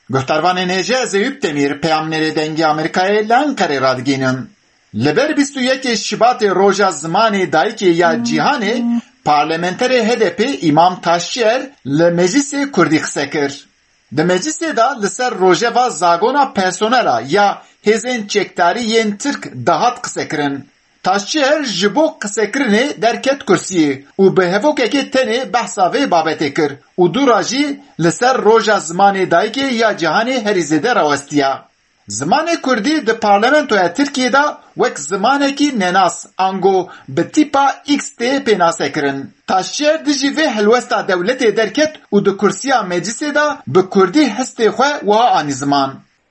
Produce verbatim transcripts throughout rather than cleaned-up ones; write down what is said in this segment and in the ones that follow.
Guhtarvanên hêja Zeyûb Demîr peyamnerê dengê Amerîkayê li Enqereyê radigihînin. Li ber bîst û yekê Şibatê roja zimanê dayîkê ya cîhanê, parlamenterê H D P İmam Taşçıer li Meclisê Kurdî qise kir. Di meclisê da li ser rojeva zagona personela ya hêzên çekdarî yên Tirk dahat qsekirin. Taşçıer ji bo qsekirinê derket kursiyê û bi hevokekê tenê behsa vê babetê kir û dûra jî li ser roja zimanê dayîkê ya cîhanê herî zêde rawestiya. Zimanê Kurdî di parlamentoya Tirkiyê da wek zimanekî nenas ango bi tîpa X tê pênasekirin. Taşçıer dijî vê helwesta dewletê derket û di kursiya meclisê da bi Kurdî hestê xwe wiha anî ziman.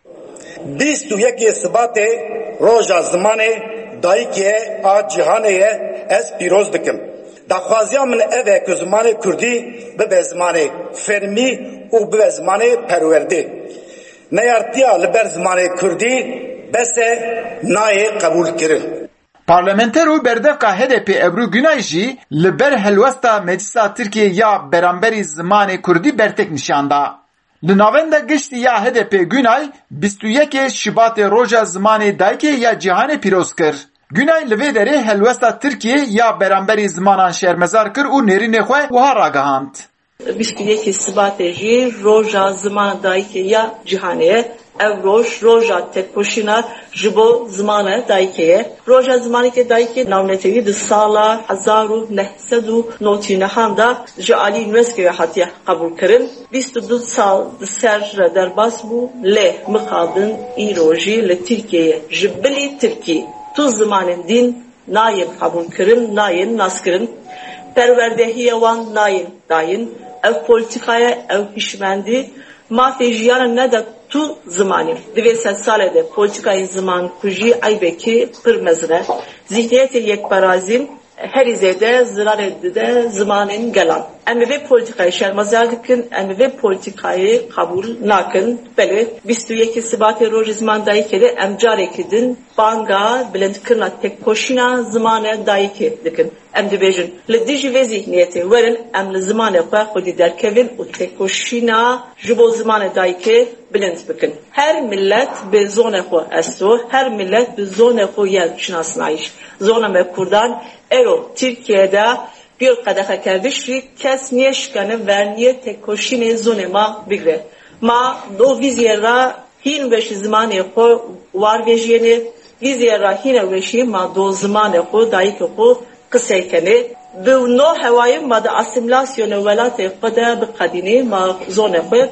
Bîst û yekê Sibatê roja zimanê dayîkê a cîhanê ye ez pîroz dikim. Daxwaziya min ev e ku zimanê Kurdî bibe zimanê fermî û bibe zimanê perwerdê. Neyartiya li ber zimanê Kurdî bese nayê qebûl kirin. Parlamenter û berdevka H D P Ebru Günay jî li ber helwesta Meclisa Tirkiye ya beramberî zimanê Kurdî bertek nişanda. Li navenda giştî ya H D P Günay bîst û yekê Şibatê roja zimanê dayîkê ya cîhanê pîroz kir. Günay li vê derê helwesta Tirkiye ya beramberî zimanan şermezar kir û nêrînê xwe wiha ragihand. bîst û yekê Sibatê jî roja zimana dayîkê ya cîhanê ye. Ev roj roja têkoşîna ji bo zimana dayîkê ye. Roja zimanekê dayîkê navnetewî di sala hezar û neh sed û notî nehan da ji alî UNESCO'ya hatiye qebûl kirin. bîst û du sal di ser derbas bû lê mixabin îro jî li Tirkiyeyê ji bilî Tirkî tu zimanên din nayên qebûl kirin, nayên naskirin. Perwerdehiya wan nayên dayîn. Ev polîtikaya ev hişmendî mafê jiyana neda tu zimanî. Divê sed salê de polîtikayên ziman ku jî eybekî pir mezin e. Zihniyetê yekberazîn herî zêde zirarê dide zimanên gelan. Em vê polîtikayê şermezar dikin, em vê polîtikayê qebûl nakin. Belê bîst û yekê Sibatê rojê ziman dayîkê de em carekî din banga bilindkirina têkoşîna zimanê dayîkê dikin. Em dibêjin li dijî vê zihniyetê werin em li zimanê xwe xwedî derkevin û têkoşîna ji bo zimanê dayîkê bilind bikin. Her millet bi zonê xwe esto, her millet bi zonê xwe yer şinasnayîş. Zona me Kurdan ero Tirkiye'de bir kadehe kerdişi kes niye şkanı ver niye têkoşînê zonê ma bigre. Ma do vizyera hin veş zimanê xwe war vêjiyêne vizyera hine veşî ma do zimanê xwe dayîkê xwe qiseykenê bi no hewayê ma da asimilasyona welatê xwe de bi qedînê ma zonê xwe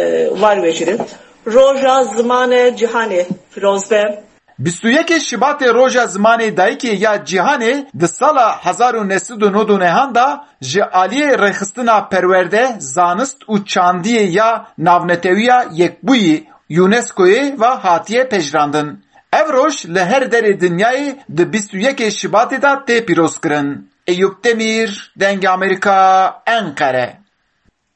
war vêjirin. Roja zimanê cîhanê firoz be. bîst û yekê Şibatê roja zimanê dayîkê ya cîhanê di sala hezar û neh sed û nod û nehan da ji aliyê rêxistina perwerde, zanist û çandiyê ya navnetewiya Yekbûyî UNESCO'yê ve hatiye pejrandin. Ev roj li her derê dinyayê di bîst û yekê Şibatê da tê pîrozkirin. Eyüp Demîr, Dengê Amerîka, Enqere.